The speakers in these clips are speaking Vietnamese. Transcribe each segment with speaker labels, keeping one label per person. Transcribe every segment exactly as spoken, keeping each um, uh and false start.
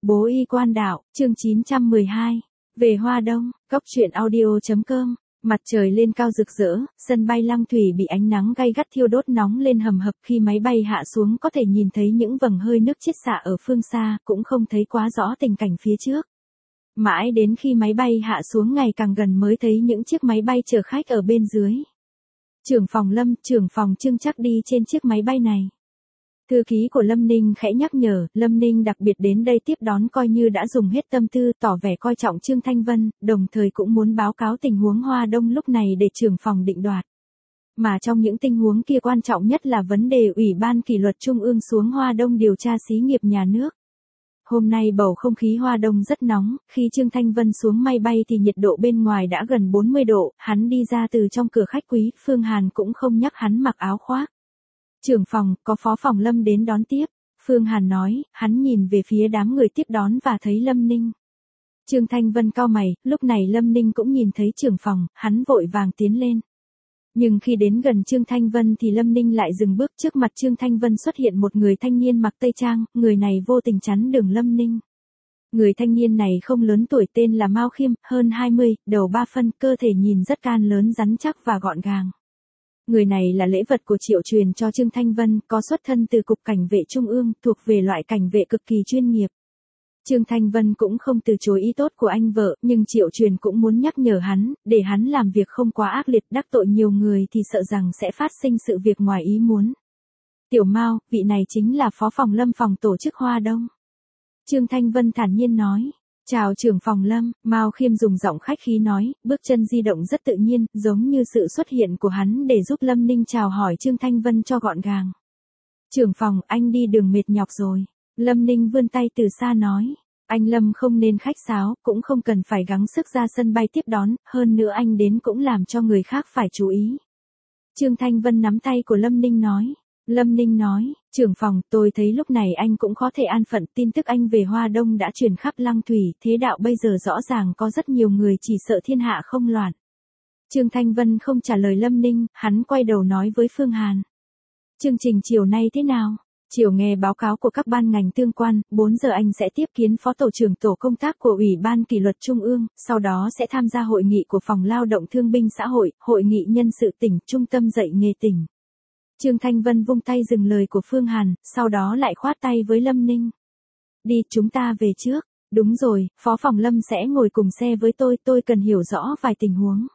Speaker 1: Bố y quan đạo, chương chín trăm mười hai. Về Hoa Đông, cốc truyện audio.com. Mặt trời lên cao rực rỡ, sân bay Lăng Thủy bị ánh nắng gay gắt thiêu đốt nóng lên hầm hập, khi máy bay hạ xuống có thể nhìn thấy những vầng hơi nước chiết xạ ở phương xa, cũng không thấy quá rõ tình cảnh phía trước. Mãi đến khi máy bay hạ xuống ngày càng gần mới thấy những chiếc máy bay chở khách ở bên dưới. Trưởng phòng Lâm, trưởng phòng Trương chắc đi trên chiếc máy bay này. Thư ký của Lâm Ninh khẽ nhắc nhở, Lâm Ninh đặc biệt đến đây tiếp đón coi như đã dùng hết tâm tư, tỏ vẻ coi trọng Trương Thanh Vân, đồng thời cũng muốn báo cáo tình huống Hoa Đông lúc này để trưởng phòng định đoạt. Mà trong những tình huống kia quan trọng nhất là vấn đề Ủy ban kỷ luật Trung ương xuống Hoa Đông điều tra xí nghiệp nhà nước. Hôm nay bầu không khí Hoa Đông rất nóng, khi Trương Thanh Vân xuống máy bay thì nhiệt độ bên ngoài đã gần bốn mươi độ, hắn đi ra từ trong cửa khách quý, Phương Hàn cũng không nhắc hắn mặc áo khoác. Trưởng phòng, có phó phòng Lâm đến đón tiếp, Phương Hàn nói, hắn nhìn về phía đám người tiếp đón và thấy Lâm Ninh. Trương Thanh Vân cau mày, lúc này Lâm Ninh cũng nhìn thấy trưởng phòng, hắn vội vàng tiến lên. Nhưng khi đến gần Trương Thanh Vân thì Lâm Ninh lại dừng bước, trước mặt Trương Thanh Vân xuất hiện một người thanh niên mặc tây trang, người này vô tình chắn đường Lâm Ninh. Người thanh niên này không lớn tuổi, tên là Mao Khiêm, hơn hai mươi, đầu ba phân, cơ thể nhìn rất can lớn rắn chắc và gọn gàng. Người này là lễ vật của Triệu Truyền cho Trương Thanh Vân, có xuất thân từ Cục Cảnh vệ Trung ương, thuộc về loại cảnh vệ cực kỳ chuyên nghiệp. Trương Thanh Vân cũng không từ chối ý tốt của anh vợ, nhưng Triệu Truyền cũng muốn nhắc nhở hắn, để hắn làm việc không quá ác liệt, đắc tội nhiều người thì sợ rằng sẽ phát sinh sự việc ngoài ý muốn. Tiểu Mao, vị này chính là phó phòng Lâm phòng tổ chức Hoa Đông. Trương Thanh Vân thản nhiên nói. Chào trưởng phòng Lâm, Mao Khiêm dùng giọng khách khí nói, bước chân di động rất tự nhiên, giống như sự xuất hiện của hắn để giúp Lâm Ninh chào hỏi Trương Thanh Vân cho gọn gàng. Trưởng phòng, anh đi đường mệt nhọc rồi. Lâm Ninh vươn tay từ xa nói. Anh Lâm không nên khách sáo, cũng không cần phải gắng sức ra sân bay tiếp đón, hơn nữa anh đến cũng làm cho người khác phải chú ý. Trương Thanh Vân nắm tay của Lâm Ninh nói. Lâm Ninh nói, trưởng phòng, tôi thấy lúc này anh cũng có thể an phận, tin tức anh về Hoa Đông đã truyền khắp Lăng Thủy, thế đạo bây giờ rõ ràng có rất nhiều người chỉ sợ thiên hạ không loạn. Trương Thanh Vân không trả lời Lâm Ninh, hắn quay đầu nói với Phương Hàn. Chương trình chiều nay thế nào? Chiều nghe báo cáo của các ban ngành tương quan, bốn giờ anh sẽ tiếp kiến Phó Tổ trưởng Tổ công tác của Ủy ban Kỷ luật Trung ương, sau đó sẽ tham gia hội nghị của Phòng Lao động Thương binh Xã hội, Hội nghị nhân sự tỉnh, Trung tâm dạy nghề tỉnh. Trương Thanh Vân vung tay dừng lời của Phương Hàn, sau đó lại khoát tay với Lâm Ninh. Đi, chúng ta về trước. Đúng rồi, phó phòng Lâm sẽ ngồi cùng xe với tôi, tôi cần hiểu rõ vài tình huống.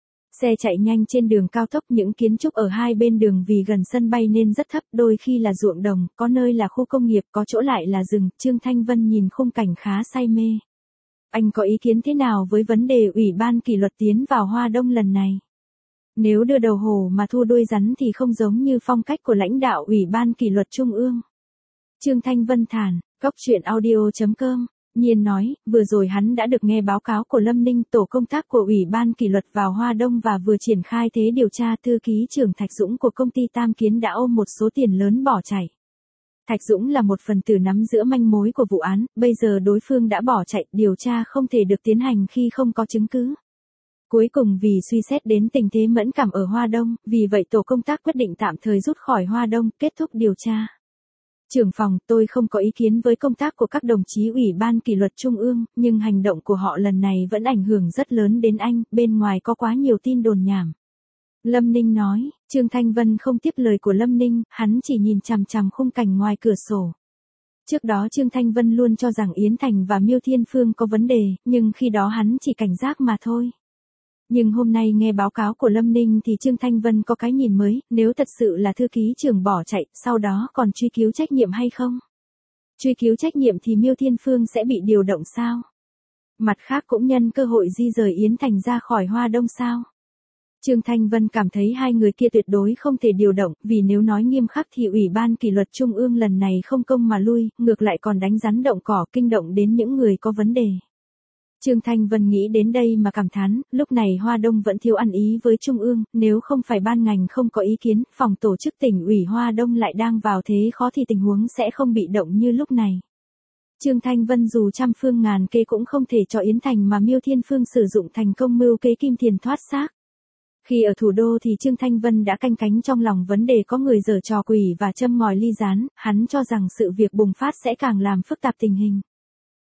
Speaker 1: Xe chạy nhanh trên đường cao tốc, những kiến trúc ở hai bên đường vì gần sân bay nên rất thấp, đôi khi là ruộng đồng, có nơi là khu công nghiệp, có chỗ lại là rừng. Trương Thanh Vân nhìn khung cảnh khá say mê. Anh có ý kiến thế nào với vấn đề Ủy ban Kỷ luật tiến vào Hoa Đông lần này? Nếu đưa đầu hổ mà thua đuôi rắn thì không giống như phong cách của lãnh đạo Ủy ban Kỷ luật Trung ương. Trương Thanh Vân thản, cốc truyện audio.com, Nhiên nói, vừa rồi hắn đã được nghe báo cáo của Lâm Ninh, tổ công tác của Ủy ban Kỷ luật vào Hoa Đông và vừa triển khai thế điều tra. Thư ký trưởng Thạch Dũng của công ty Tam Kiến đã ôm một số tiền lớn bỏ chạy. Thạch Dũng là một phần tử nắm giữa manh mối của vụ án, bây giờ đối phương đã bỏ chạy, điều tra không thể được tiến hành khi không có chứng cứ. Cuối cùng vì suy xét đến tình thế mẫn cảm ở Hoa Đông, vì vậy tổ công tác quyết định tạm thời rút khỏi Hoa Đông, kết thúc điều tra. Trưởng phòng, tôi không có ý kiến với công tác của các đồng chí Ủy ban Kỷ luật Trung ương, nhưng hành động của họ lần này vẫn ảnh hưởng rất lớn đến anh, bên ngoài có quá nhiều tin đồn nhảm. Lâm Ninh nói, Trương Thanh Vân không tiếp lời của Lâm Ninh, hắn chỉ nhìn chằm chằm khung cảnh ngoài cửa sổ. Trước đó Trương Thanh Vân luôn cho rằng Yến Thành và Miêu Thiên Phương có vấn đề, nhưng khi đó hắn chỉ cảnh giác mà thôi. Nhưng hôm nay nghe báo cáo của Lâm Ninh thì Trương Thanh Vân có cái nhìn mới, nếu thật sự là thư ký trưởng bỏ chạy, sau đó còn truy cứu trách nhiệm hay không? Truy cứu trách nhiệm thì Miêu Thiên Phương sẽ bị điều động sao? Mặt khác cũng nhân cơ hội di rời Yến Thành ra khỏi Hoa Đông sao? Trương Thanh Vân cảm thấy hai người kia tuyệt đối không thể điều động, vì nếu nói nghiêm khắc thì Ủy ban Kỷ luật Trung ương lần này không công mà lui, ngược lại còn đánh rắn động cỏ, kinh động đến những người có vấn đề. Trương Thanh Vân nghĩ đến đây mà cảm thán, lúc này Hoa Đông vẫn thiếu ăn ý với Trung ương, nếu không phải ban ngành không có ý kiến, phòng tổ chức tỉnh ủy Hoa Đông lại đang vào thế khó thì tình huống sẽ không bị động như lúc này. Trương Thanh Vân dù trăm phương ngàn kế cũng không thể cho Yến Thành mà Miêu Thiên Phương sử dụng thành công mưu kế kim tiền thoát xác. Khi ở thủ đô thì Trương Thanh Vân đã canh cánh trong lòng vấn đề có người giở trò quỷ và châm ngòi ly gián, hắn cho rằng sự việc bùng phát sẽ càng làm phức tạp tình hình.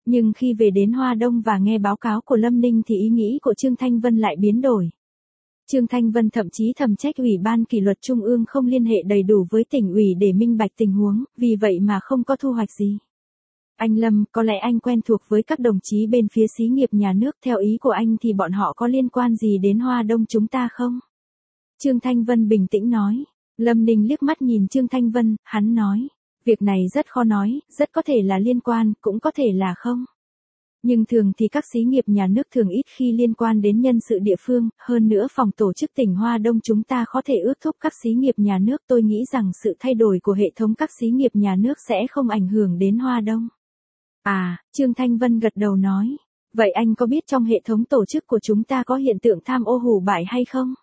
Speaker 1: Nhưng khi về đến Hoa Đông và nghe báo cáo của Lâm Ninh thì ý nghĩ của Trương Thanh Vân lại biến đổi. Trương Thanh Vân thậm chí thầm trách Ủy ban kỷ luật Trung ương không liên hệ đầy đủ với tỉnh ủy để minh bạch tình huống, vì vậy mà không có thu hoạch gì. Anh Lâm, có lẽ anh quen thuộc với các đồng chí bên phía xí nghiệp nhà nước, theo ý của anh thì bọn họ có liên quan gì đến Hoa Đông chúng ta không? Trương Thanh Vân bình tĩnh nói. Lâm Ninh liếc mắt nhìn Trương Thanh Vân, hắn nói. Việc này rất khó nói, rất có thể là liên quan, cũng có thể là không. Nhưng thường thì các xí nghiệp nhà nước thường ít khi liên quan đến nhân sự địa phương, hơn nữa phòng tổ chức tỉnh Hoa Đông chúng ta có thể ước thúc các xí nghiệp nhà nước. Tôi nghĩ rằng sự thay đổi của hệ thống các xí nghiệp nhà nước sẽ không ảnh hưởng đến Hoa Đông. À, Trương Thanh Vân gật đầu nói. Vậy anh có biết trong hệ thống tổ chức của chúng ta có hiện tượng tham ô hủ bại hay không?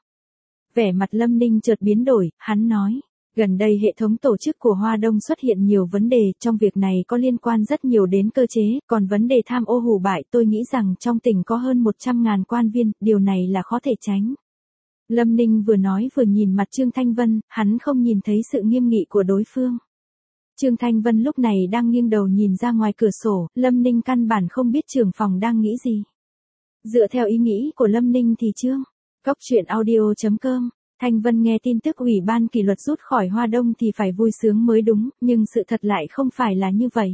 Speaker 1: Vẻ mặt Lâm Ninh chợt biến đổi, hắn nói. Gần đây hệ thống tổ chức của Hoa Đông xuất hiện nhiều vấn đề, trong việc này có liên quan rất nhiều đến cơ chế, còn vấn đề tham ô hủ bại tôi nghĩ rằng trong tỉnh có hơn một trăm ngàn quan viên, điều này là khó thể tránh. Lâm Ninh vừa nói vừa nhìn mặt Trương Thanh Vân, hắn không nhìn thấy sự nghiêm nghị của đối phương. Trương Thanh Vân lúc này đang nghiêng đầu nhìn ra ngoài cửa sổ, Lâm Ninh căn bản không biết trưởng phòng đang nghĩ gì. Dựa theo ý nghĩ của Lâm Ninh thì Trương, cốc truyện audio chấm com. Thanh Vân nghe tin tức Ủy ban kỷ luật rút khỏi Hoa Đông thì phải vui sướng mới đúng, nhưng sự thật lại không phải là như vậy.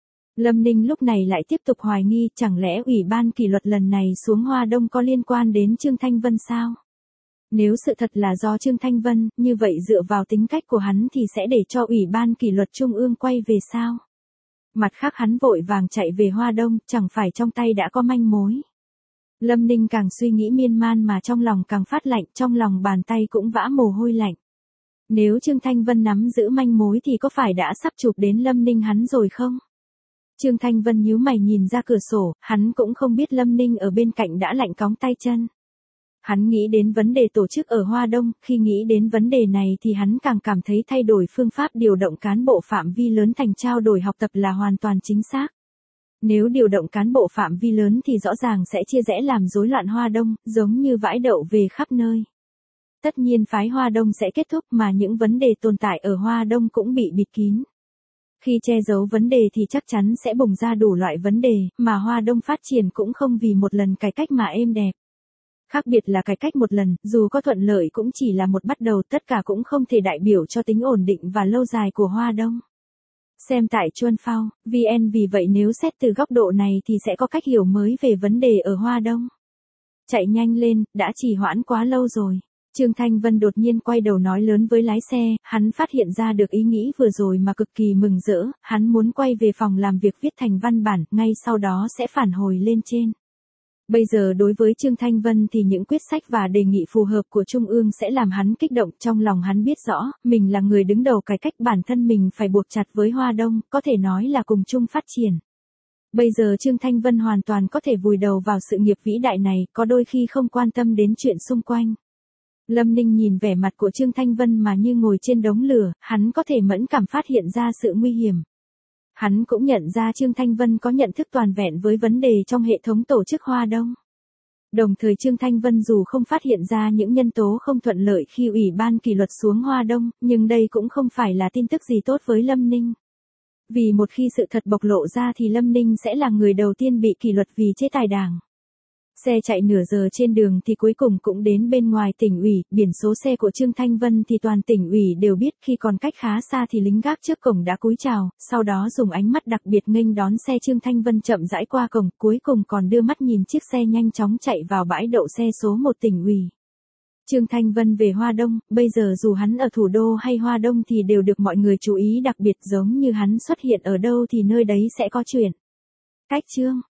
Speaker 1: Lâm Ninh lúc này lại tiếp tục hoài nghi, chẳng lẽ Ủy ban kỷ luật lần này xuống Hoa Đông có liên quan đến Trương Thanh Vân sao? Nếu sự thật là do Trương Thanh Vân, như vậy dựa vào tính cách của hắn thì sẽ để cho Ủy ban kỷ luật Trung ương quay về sao? Mặt khác hắn vội vàng chạy về Hoa Đông, chẳng phải trong tay đã có manh mối. Lâm Ninh càng suy nghĩ miên man mà trong lòng càng phát lạnh, trong lòng bàn tay cũng vã mồ hôi lạnh. Nếu Trương Thanh Vân nắm giữ manh mối thì có phải đã sắp chụp đến Lâm Ninh hắn rồi không? Trương Thanh Vân nhíu mày nhìn ra cửa sổ, hắn cũng không biết Lâm Ninh ở bên cạnh đã lạnh cóng tay chân. Hắn nghĩ đến vấn đề tổ chức ở Hoa Đông, khi nghĩ đến vấn đề này thì hắn càng cảm thấy thay đổi phương pháp điều động cán bộ phạm vi lớn thành trao đổi học tập là hoàn toàn chính xác. Nếu điều động cán bộ phạm vi lớn thì rõ ràng sẽ chia rẽ làm rối loạn Hoa Đông, giống như vãi đậu về khắp nơi. Tất nhiên phái Hoa Đông sẽ kết thúc mà những vấn đề tồn tại ở Hoa Đông cũng bị bịt kín. Khi che giấu vấn đề thì chắc chắn sẽ bùng ra đủ loại vấn đề, mà Hoa Đông phát triển cũng không vì một lần cải cách mà êm đẹp. Khác biệt là cải cách một lần, dù có thuận lợi cũng chỉ là một bắt đầu, tất cả cũng không thể đại biểu cho tính ổn định và lâu dài của Hoa Đông. Xem tại Chuân Phao, vê en vì vậy nếu xét từ góc độ này thì sẽ có cách hiểu mới về vấn đề ở Hoa Đông. Chạy nhanh lên, đã trì hoãn quá lâu rồi. Trương Thanh Vân đột nhiên quay đầu nói lớn với lái xe, hắn phát hiện ra được ý nghĩ vừa rồi mà cực kỳ mừng rỡ, hắn muốn quay về phòng làm việc viết thành văn bản, ngay sau đó sẽ phản hồi lên trên. Bây giờ đối với Trương Thanh Vân thì những quyết sách và đề nghị phù hợp của Trung ương sẽ làm hắn kích động, trong lòng hắn biết rõ, mình là người đứng đầu cải cách, bản thân mình phải buộc chặt với Hoa Đông, có thể nói là cùng chung phát triển. Bây giờ Trương Thanh Vân hoàn toàn có thể vùi đầu vào sự nghiệp vĩ đại này, có đôi khi không quan tâm đến chuyện xung quanh. Lâm Ninh nhìn vẻ mặt của Trương Thanh Vân mà như ngồi trên đống lửa, hắn có thể mẫn cảm phát hiện ra sự nguy hiểm. Hắn cũng nhận ra Trương Thanh Vân có nhận thức toàn vẹn với vấn đề trong hệ thống tổ chức Hoa Đông. Đồng thời Trương Thanh Vân dù không phát hiện ra những nhân tố không thuận lợi khi Ủy ban kỷ luật xuống Hoa Đông, nhưng đây cũng không phải là tin tức gì tốt với Lâm Ninh. Vì một khi sự thật bộc lộ ra thì Lâm Ninh sẽ là người đầu tiên bị kỷ luật vì chế tài đảng. Xe chạy nửa giờ trên đường thì cuối cùng cũng đến bên ngoài tỉnh ủy, biển số xe của Trương Thanh Vân thì toàn tỉnh ủy đều biết, khi còn cách khá xa thì lính gác trước cổng đã cúi chào, sau đó dùng ánh mắt đặc biệt nghênh đón xe Trương Thanh Vân chậm rãi qua cổng, cuối cùng còn đưa mắt nhìn chiếc xe nhanh chóng chạy vào bãi đậu xe số một tỉnh ủy. Trương Thanh Vân về Hoa Đông, bây giờ dù hắn ở thủ đô hay Hoa Đông thì đều được mọi người chú ý, đặc biệt giống như hắn xuất hiện ở đâu thì nơi đấy sẽ có chuyện. Cách Trương